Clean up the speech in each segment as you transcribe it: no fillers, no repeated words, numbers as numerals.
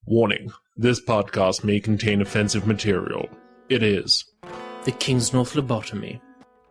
Warning, this podcast may contain offensive material. It is The Kingsnorth Lobotomy.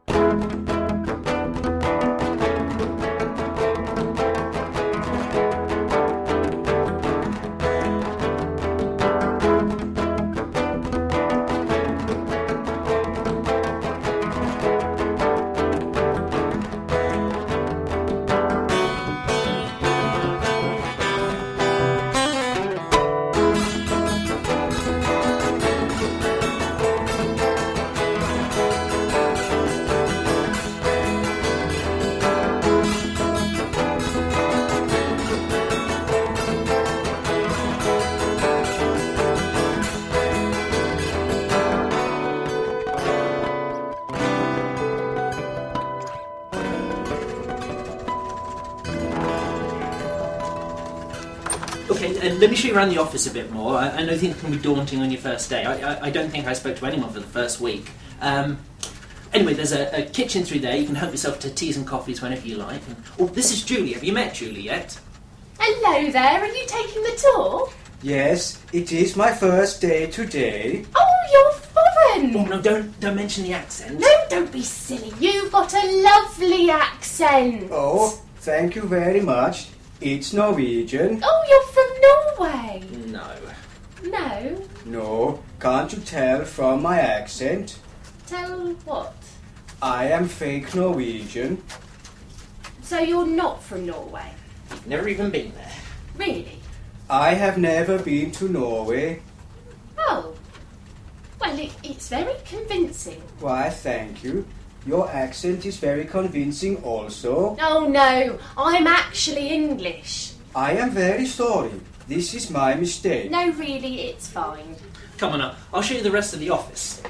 Let me show you around the office a bit more. I know things can be daunting on your first day. I don't think I spoke to anyone for the first week. Anyway, there's a kitchen through there. You can help yourself to teas and coffees whenever you like. This is Julie. Have you met Julie yet? Hello there. Are you taking the tour? Yes, it is my first day today. Oh, you're foreign. Oh, no, don't mention the accent. No, don't be silly. You've got a lovely accent. Oh, thank you very much. It's Norwegian. Oh, you're from Norway. No. No? No, can't you tell from my accent? Tell what? I am fake Norwegian. So you're not from Norway? You've never even been there. Really? I have never been to Norway. Oh. Well, it's very convincing. Why, thank you. Your accent is very convincing also. Oh, no. I'm actually English. I am very sorry. This is my mistake. No, really, it's fine. Come on up. I'll show you the rest of the office.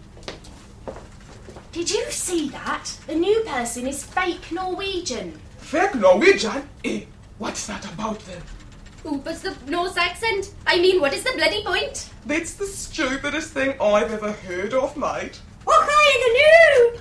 Did you see that? The new person is fake Norwegian. Fake Norwegian? What's that about then? What's the Norse accent? I mean, what is the bloody point? It's the stupidest thing I've ever heard of, mate. What kind of new?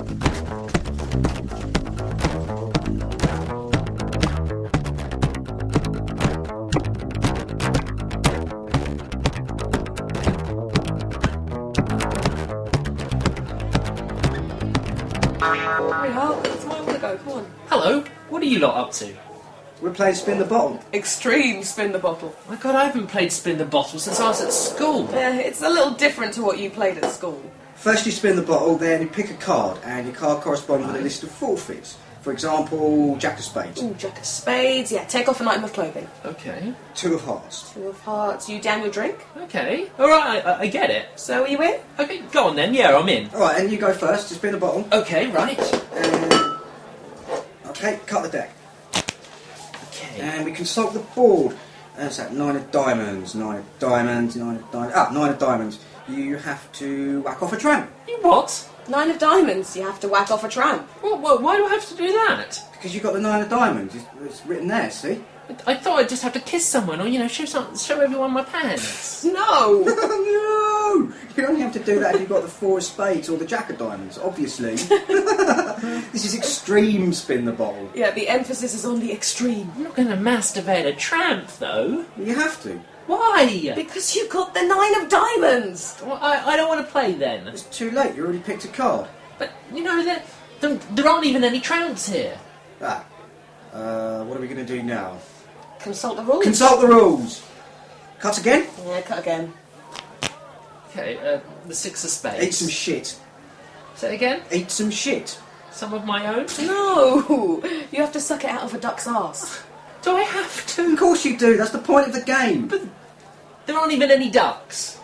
It's my one to go, come on. Hello. What are you lot up to? We're playing Spin the Bottle. Extreme spin the bottle. My God, I haven't played Spin the Bottle since I was at school. It's a little different to what you played at school. First you spin the bottle, then you pick a card, and your card corresponds with a list of forfeits. For example, Jack of Spades. Ooh, Jack of Spades, yeah, take off an item of clothing. Okay. Two of Hearts. Two of Hearts, you down your drink. Okay. All right, I get it. So are you in? Okay, go on then. Yeah, I'm in. Alright, and you go first to spin the bottle. Okay, right. Okay, cut the deck. Okay. And we consult the board. That's that, 9 of diamonds, 9 of diamonds, 9 of diamonds. 9 of diamonds. You have to whack off a tramp. You what? 9 of diamonds, you have to whack off a tramp. Why do I have to do that? Because you've got the 9 of diamonds. It's written there, see? I thought I'd just have to kiss someone or, show everyone my pants. No! No! You only have to do that if you've got the 4 of spades or the Jack of diamonds, obviously. This is extreme spin the bottle. Yeah, the emphasis is on the extreme. I'm not going to masturbate a tramp, though. You have to. Why? Because you got the 9 of diamonds! Well, I don't want to play then. It's too late, you already picked a card. But, there aren't even any tramps here. What are we going to do now? Consult the rules. Consult the rules! Cut again? Yeah, cut again. Okay, the 6 of spades. Eat some shit. Say it again? Eat some shit. Some of my own? No! You have to suck it out of a duck's arse. Do I have to? Of course you do, that's the point of the game. But there aren't even any ducks.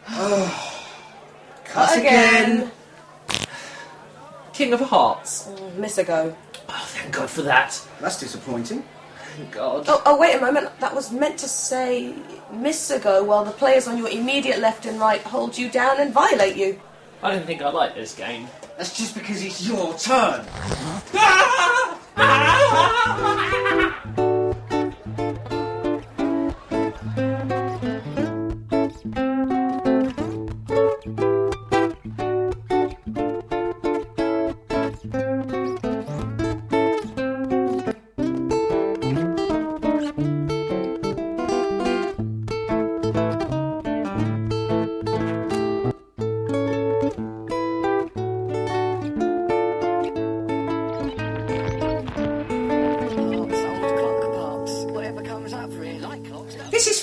Cut again. King of Hearts. Miss a go. Oh, thank God for that. That's disappointing. Thank God. Oh, wait a moment. That was meant to say miss a go while the players on your immediate left and right hold you down and violate you. I don't think I like this game. That's just because it's your turn.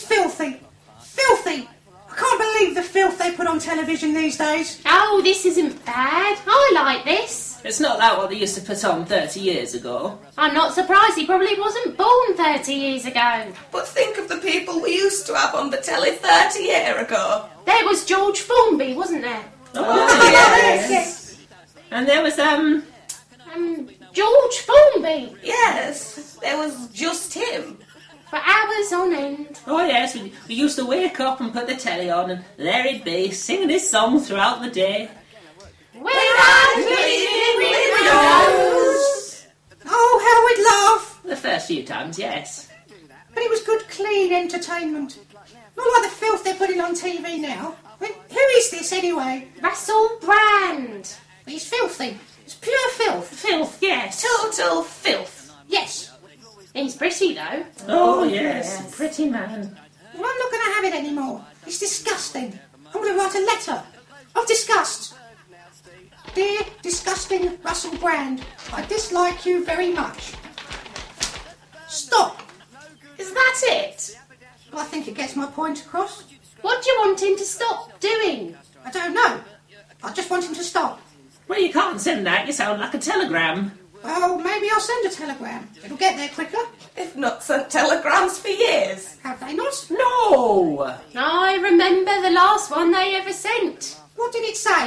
filthy. Filthy. I can't believe the filth they put on television these days. Oh, this isn't bad. I like this. It's not like what they used to put on 30 years ago. I'm not surprised he probably wasn't born 30 years ago. But think of the people we used to have on the telly 30 years ago. There was George Formby, wasn't there? Oh, yes. And there was, George Formby. Yes, there was just him. For hours on end. Oh yes, we used to wake up and put the telly on and there he'd be, singing his song throughout the day. We're out cleaning windows. Oh, how we'd laugh. The first few times, yes. But it was good, clean entertainment. Not like the filth they're putting on TV now. I mean, who is this anyway? Russell Brand. He's filthy. It's pure filth. Filth, yes. Total filth. Yes. He's pretty though. Oh yes, pretty man. Well, I'm not going to have it anymore. It's disgusting. I'm going to write a letter of disgust. Dear disgusting Russell Brand, I dislike you very much. Stop. Is that it? Well, I think it gets my point across. What do you want him to stop doing? I don't know. I just want him to stop. Well, you can't send that, you sound like a telegram. Well, maybe I'll send a telegram. It'll get there quicker. If not sent telegrams for years. Have they not? No! I remember the last one they ever sent. What did it say?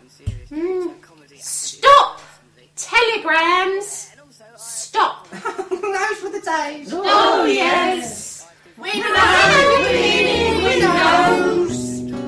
Stop! Telegrams! Stop! Those were the days. Oh, yes! We're out cleaning windows.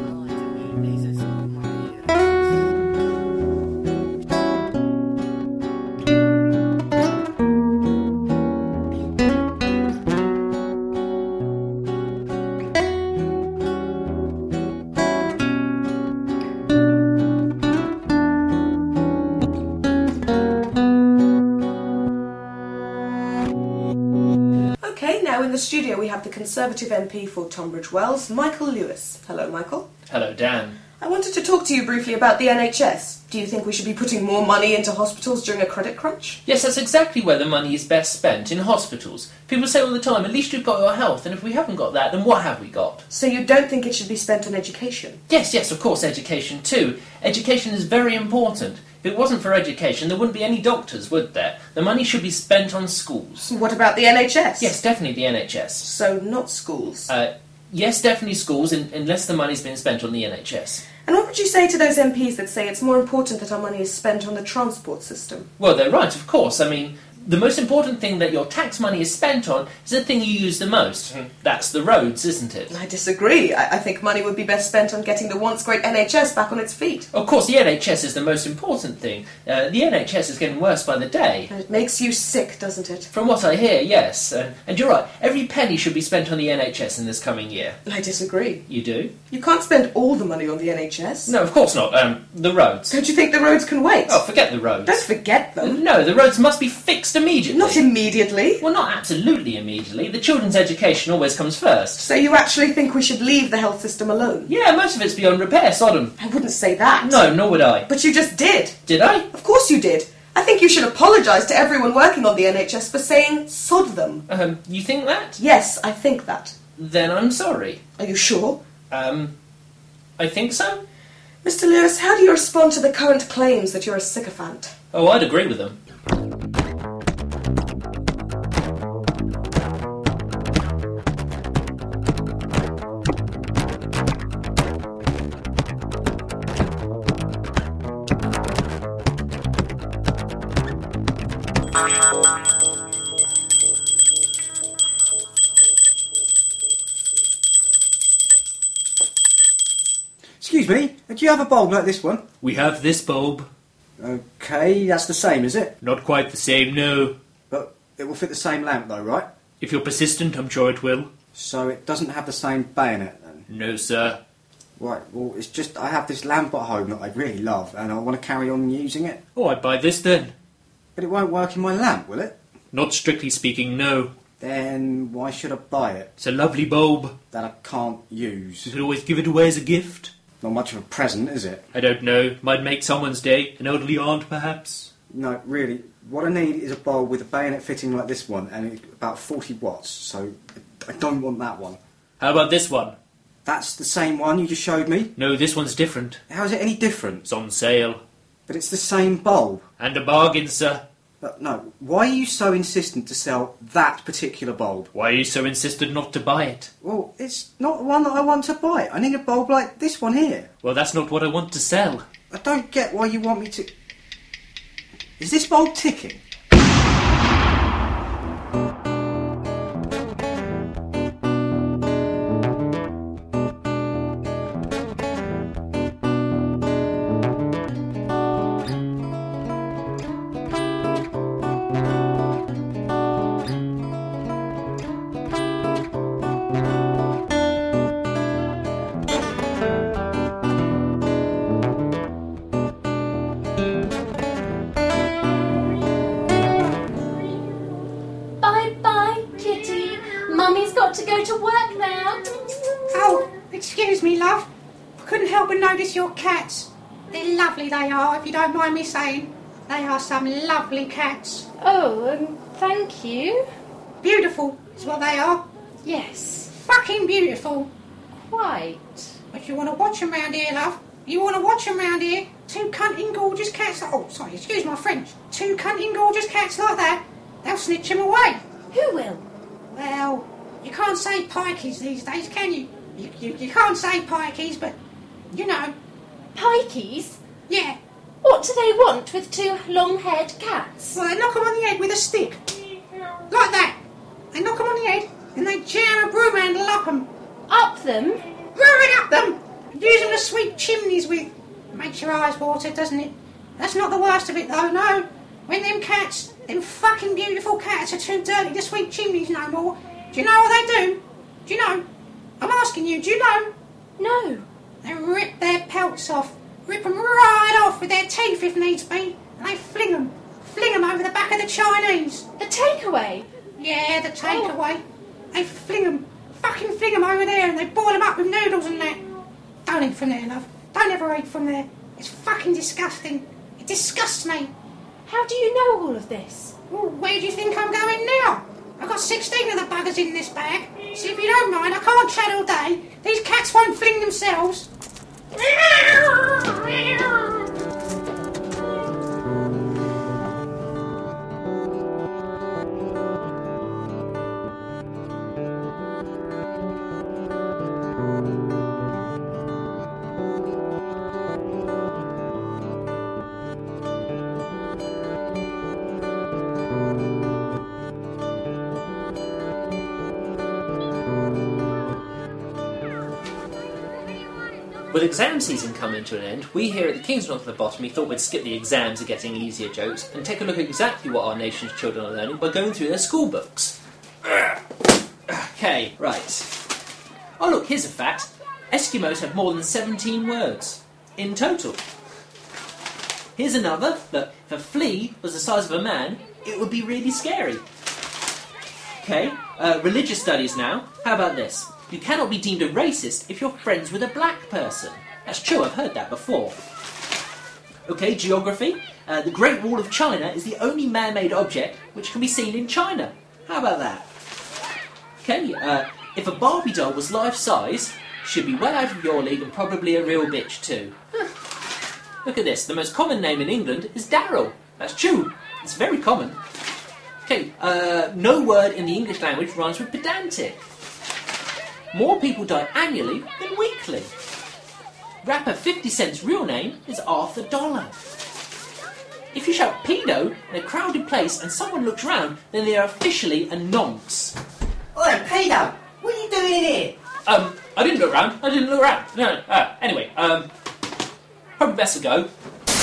In the studio we have the Conservative MP for Tonbridge Wells, Michael Lewis. Hello, Michael. Hello, Dan. I wanted to talk to you briefly about the NHS. Do you think we should be putting more money into hospitals during a credit crunch? Yes, that's exactly where the money is best spent, in hospitals. People say all the time, at least we've got your health, and if we haven't got that, then what have we got? So you don't think it should be spent on education? Yes, of course, education too. Education is very important. If it wasn't for education, there wouldn't be any doctors, would there? The money should be spent on schools. What about the NHS? Yes, definitely the NHS. So not schools? Yes, definitely schools, unless the money's been spent on the NHS. And what would you say to those MPs that say it's more important that our money is spent on the transport system? Well, they're right, of course. I mean, the most important thing that your tax money is spent on is the thing you use the most. That's the roads, isn't it? I disagree. I think money would be best spent on getting the once great NHS back on its feet. Of course, the NHS is the most important thing. The NHS is getting worse by the day. And it makes you sick, doesn't it? From what I hear, yes. And you're right, every penny should be spent on the NHS in this coming year. I disagree. You do? You can't spend all the money on the NHS. No, of course not. The roads. Don't you think the roads can wait? Oh, forget the roads. Don't forget them. No, the roads must be fixed immediately. Not immediately. Well, not absolutely immediately. The children's education always comes first. So you actually think we should leave the health system alone? Yeah, most of it's beyond repair, Sodom. I wouldn't say that. No, nor would I. But you just did. Did I? Of course you did. I think you should apologise to everyone working on the NHS for saying sod them. You think that? Yes, I think that. Then I'm sorry. Are you sure? I think so. Mr. Lewis, how do you respond to the current claims that you're a sycophant? Oh, I'd agree with them. Excuse me, do you have a bulb like this one? We have this bulb. Okay, that's the same, is it? Not quite the same, no. But it will fit the same lamp though, right? If you're persistent, I'm sure it will. So it doesn't have the same bayonet then? No, sir. Right, well, it's just I have this lamp at home that I really love and I want to carry on using it. Oh, I'd buy this then. But it won't work in my lamp, will it? Not strictly speaking, no. Then why should I buy it? It's a lovely bulb. That I can't use. You could always give it away as a gift. Not much of a present, is it? I don't know. Might make someone's day. An elderly aunt, perhaps. No, really. What I need is a bulb with a bayonet fitting like this one, and it's about 40 watts, so I don't want that one. How about this one? That's the same one you just showed me. No, this one's different. How is it any different? It's on sale. But it's the same bulb. And a bargain, sir. But no, why are you so insistent to sell that particular bulb? Why are you so insistent not to buy it? Well, it's not the one that I want to buy. I need a bulb like this one here. Well, that's not what I want to sell. I don't get why you want me to... Is this bulb ticking? Bye-bye, Kitty. Mummy's got to go to work now. Oh, excuse me, love. I couldn't help but notice your cats. They're lovely, they are, if you don't mind me saying. They are some lovely cats. Oh, thank you. Beautiful is what they are. Yes, Fucking beautiful. quite. If you want to watch them round here, love, you want to watch them round here, two cunting gorgeous cats... Oh, sorry, excuse my French. Two cunting gorgeous cats like that, they'll snitch them away. Who will? Well, you can't say pikeys these days, can you? You can't say pikeys, but, you know, Pikeys? yeah. What do they want with two long-haired cats? Well, they knock them on the head with a stick. Like that. They knock them on the head, and they jam a broom handle up them. Up them? Roaring up them! Use them to sweep chimneys with. Makes your eyes water, doesn't it? That's not the worst of it, though, no. When them cats, them fucking beautiful cats, are too dirty to sweep chimneys no more, do you know what they do? Do you know? I'm asking you, do you know? No. They rip their pelts off. Rip them right off with their teeth if needs be. And they fling them over the back of the Chinese. The takeaway? Yeah, the takeaway. They fucking fling them over there, and they boil them up with noodles and that. Don't eat from there, love. Don't ever eat from there. It's fucking disgusting. It disgusts me. How do you know all of this? Well, where do you think I'm going now? I've got 16 of the buggers in this bag. So if you don't mind, I can't chat all day. These cats won't fling themselves. With exam season coming to an end, we here at the King's Northopotomy thought we'd skip the exams of getting easier jokes and take a look at exactly what our nation's children are learning by going through their school books. Okay, right. Oh look, here's a fact. Eskimos have more than 17 words in total. Here's another. Look, if a flea was the size of a man, it would be really scary. Okay, religious studies now. How about this? You cannot be deemed a racist if you're friends with a black person. That's true, I've heard that before. Okay, geography. The Great Wall of China is the only man-made object which can be seen in China. How about that? Okay, if a Barbie doll was life-size, she'd be well out of your league and probably a real bitch too. Look at this. The most common name in England is Daryl. That's true. It's very common. Okay, no word in the English language rhymes with pedantic. More people die annually than weekly. Rapper 50 Cent's real name is Arthur Dollar. If you shout pedo in a crowded place and someone looks round, then they are officially a nonce. Oi, pedo! What are you doing in here? I didn't look round. No. Anyway, probably best to go.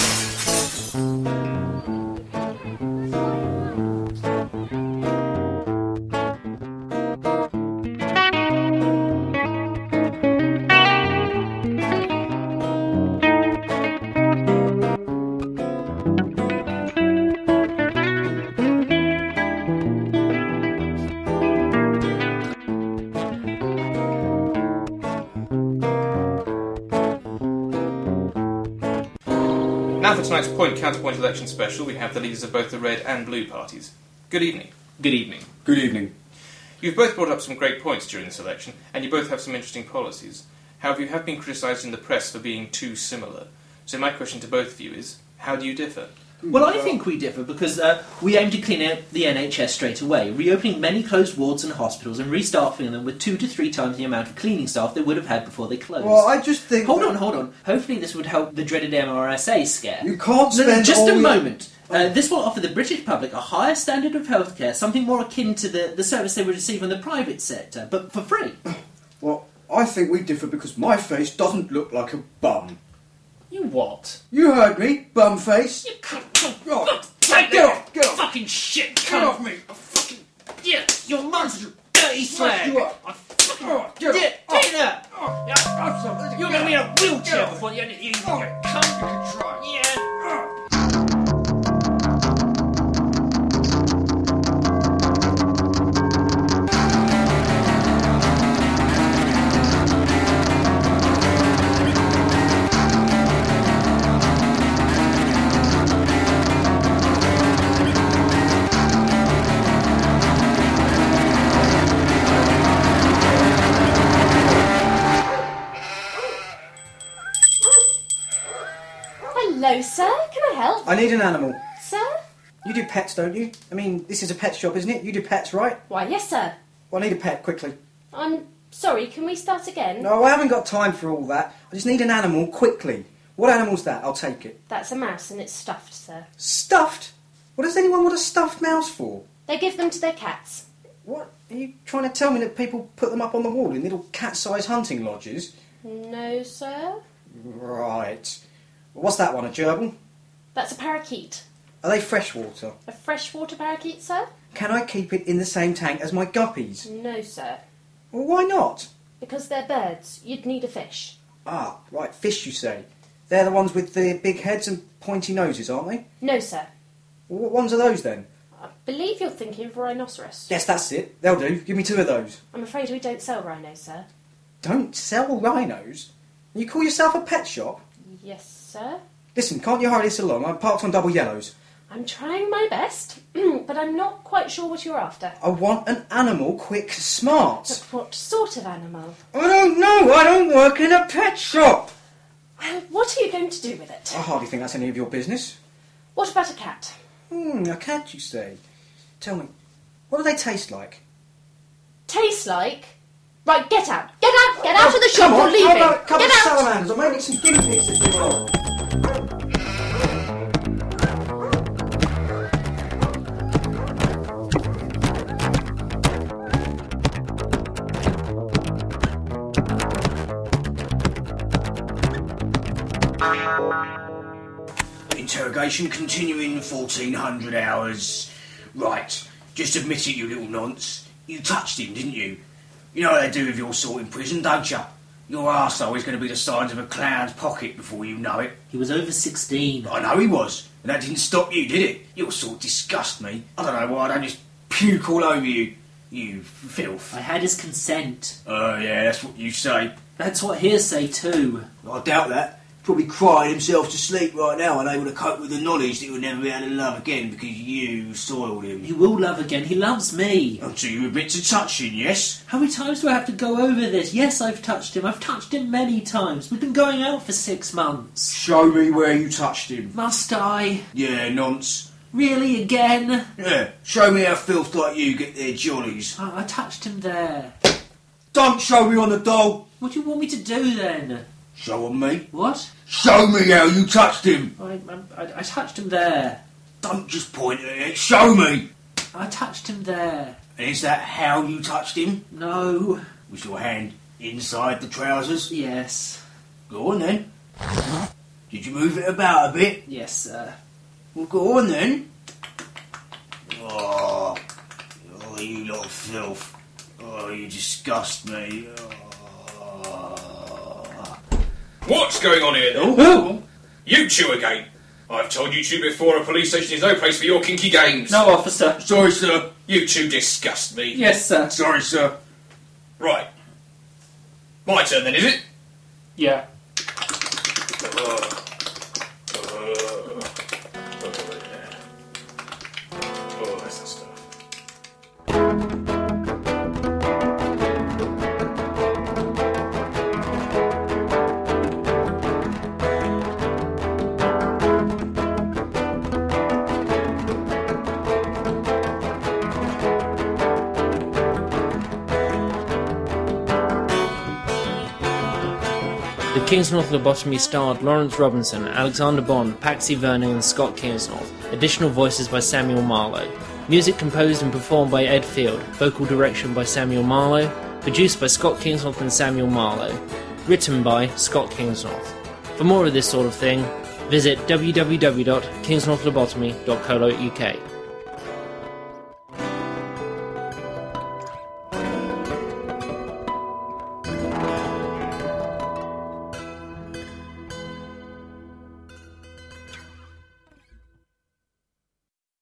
Now for tonight's point-counterpoint election special, we have the leaders of both the red and blue parties. Good evening. Good evening. Good evening. You've both brought up some great points during this election, and you both have some interesting policies. However, you have been criticised in the press for being too similar. So my question to both of you is, how do you differ? Well, I think we differ because we aim to clean out the NHS straight away, reopening many closed wards and hospitals and restarting them with 2 to 3 times the amount of cleaning staff they would have had before they closed. Well, I just think... Hold on. Hopefully this would help the dreaded MRSA scare. You can't spend No, just all a your- moment. This will offer the British public a higher standard of healthcare, something more akin to the service they would receive in the private sector, but for free. Well, I think we differ because my face doesn't look like a bum. You what? You heard me, bum face. You can't... Right. Get off! Get off! Fucking shit! Get off me! Fucking... Yeah, your mum's a dirty slag! you up. I fucking... Oh, get off. Take that! Yeah, you're going to be in a wheelchair before the end of the year, you cunt! can try. Yeah. Hello, sir. Can I help? I need an animal. Sir? You do pets, don't you? I mean, this is a pet shop, isn't it? You do pets, right? Why, yes, sir. Well, I need a pet, quickly. I'm sorry, can we start again? No, I haven't got time for all that. I just need an animal, quickly. What animal's that? I'll take it. That's a mouse and it's stuffed, sir. Stuffed? What does anyone want a stuffed mouse for? They give them to their cats. What? Are you trying to tell me that people put them up on the wall in little cat-sized hunting lodges? No, sir. Right. What's that one, a gerbil? That's a parakeet. Are they freshwater? A freshwater parakeet, sir? Can I keep it in the same tank as my guppies? No, sir. Well, why not? Because they're birds. You'd need a fish. Ah, right, fish you say. They're the ones with the big heads and pointy noses, aren't they? No, sir. Well, what ones are those then? I believe you're thinking of rhinoceros. Yes, that's it. They'll do. Give me 2 of those. I'm afraid we don't sell rhinos, sir. Don't sell rhinos? You call yourself a pet shop? Yes, sir. Listen, can't you hurry this along? I'm parked on double yellows. I'm trying my best, but I'm not quite sure what you're after. I want an animal quick smart. But what sort of animal? I don't know. I don't work in a pet shop. Well, what are you going to do with it? I hardly think that's any of your business. What about a cat? A cat, you say? Tell me, what do they taste like? Taste like? Right, get out! Get out! Get out of the shop Come or on, leave how it! about a couple Get of out! salamanders? Or maybe some guinea pigs to do along. Interrogation continuing 1400 hours. Right, just admit it, you little nonce. You touched him, didn't you? You know what they do with your sort in prison, don't you? Your arsehole is going to be the size of a clown's pocket before you know it. He was over 16. I know he was, and that didn't stop you, did it? Your sort disgust me. I don't know why I don't just puke all over you. You filth. I had his consent. Oh, yeah, that's what you say. That's what he'rs say too. I doubt that. Probably crying himself to sleep right now, unable to cope with the knowledge that he'll never be able to love again because you soiled him. He will love again. He loves me. Until you admit to touching, yes? How many times do I have to go over this? Yes, I've touched him. I've touched him many times. We've been going out for 6 months. Show me where you touched him. Must I? Yeah, nonce. Really, again? Yeah, show me how filth like you get their jollies. I touched him there. Don't show me on the doll. What do you want me to do then? Show on me. What? Show me how you touched him. I touched him there. Don't just point at it. Show me. I touched him there. And is that how you touched him? No. Was your hand inside the trousers? Yes. Go on then. Did you move it about a bit? Yes, sir. Well, go on then. Oh, you lot of filth. Oh, you disgust me. What's going on here, then? Oh. You two again. I've told you two before, a police station is no place for your kinky games. No, officer. Sorry, sir. You two disgust me. Yes, sir. Sorry, sir. Right. My turn then, is it? Yeah. Oh, that's the stuff. The Kingsnorth Lobotomy starred Lawrence Robinson, Alexander Bond, Paxi Vernon and Scott Kingsnorth. Additional voices by Samuel Marlowe. Music composed and performed by Ed Field. Vocal direction by Samuel Marlowe. Produced by Scott Kingsnorth and Samuel Marlowe. Written by Scott Kingsnorth. For more of this sort of thing, visit www.kingsnorthlobotomy.co.uk.